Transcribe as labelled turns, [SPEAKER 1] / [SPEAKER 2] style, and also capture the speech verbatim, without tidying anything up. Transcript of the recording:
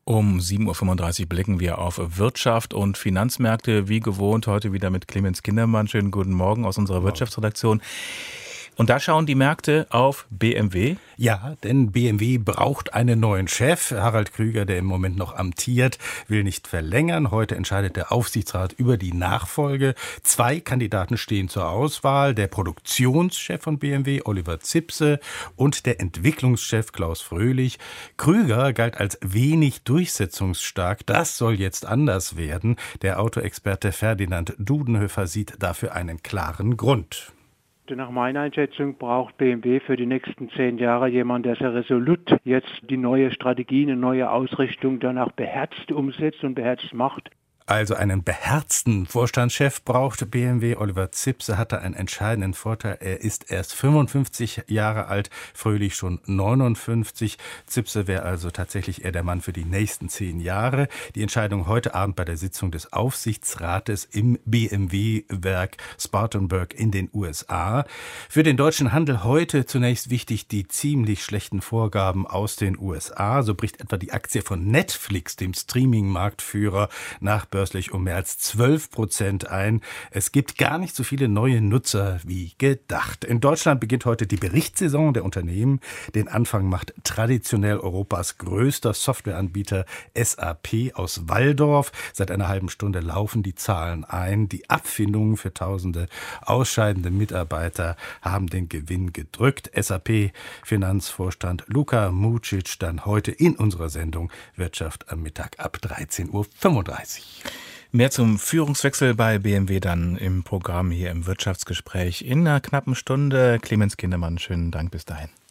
[SPEAKER 1] Um sieben Uhr fünfunddreißig blicken wir auf Wirtschaft und Finanzmärkte, wie gewohnt heute wieder mit Clemens Kindermann. Schönen guten Morgen aus unserer Wirtschaftsredaktion. Und da schauen die Märkte auf B M W.
[SPEAKER 2] Ja, denn B M W braucht einen neuen Chef. Harald Krüger, der im Moment noch amtiert, will nicht verlängern. Heute entscheidet der Aufsichtsrat über die Nachfolge. Zwei Kandidaten stehen zur Auswahl. Der Produktionschef von B M W, Oliver Zipse, und der Entwicklungschef Klaus Fröhlich. Krüger galt als wenig durchsetzungsstark. Das soll jetzt anders werden. Der Autoexperte Ferdinand Dudenhöfer sieht dafür einen klaren Grund.
[SPEAKER 3] Nach meiner Einschätzung braucht B M W für die nächsten zehn Jahre jemanden, der sehr resolut jetzt die neue Strategie, eine neue Ausrichtung danach beherzt umsetzt und beherzt macht.
[SPEAKER 2] Also einen beherzten Vorstandschef braucht B M W. Oliver Zipse hatte einen entscheidenden Vorteil. Er ist erst fünfundfünfzig Jahre alt, Fröhlich schon neunundfünfzig. Zipse wäre also tatsächlich eher der Mann für die nächsten zehn Jahre. Die Entscheidung heute Abend bei der Sitzung des Aufsichtsrates im B M W-Werk Spartanburg in den U S A. Für den deutschen Handel heute zunächst wichtig die ziemlich schlechten Vorgaben aus den U S A. So bricht etwa die Aktie von Netflix, dem Streaming-Marktführer, nach börslich um mehr als zwölf Prozent ein. Es gibt gar nicht so viele neue Nutzer wie gedacht. In Deutschland beginnt heute die Berichtssaison der Unternehmen. Den Anfang macht traditionell Europas größter Softwareanbieter S A P aus Walldorf. Seit einer halben Stunde laufen die Zahlen ein. Die Abfindungen für tausende ausscheidende Mitarbeiter haben den Gewinn gedrückt. S A P-Finanzvorstand Luka Mucic dann heute in unserer Sendung Wirtschaft am Mittag ab dreizehn Uhr fünfunddreißig.
[SPEAKER 1] Mehr zum Führungswechsel bei B M W dann im Programm hier im Wirtschaftsgespräch in einer knappen Stunde. Clemens Kindermann, schönen Dank bis dahin.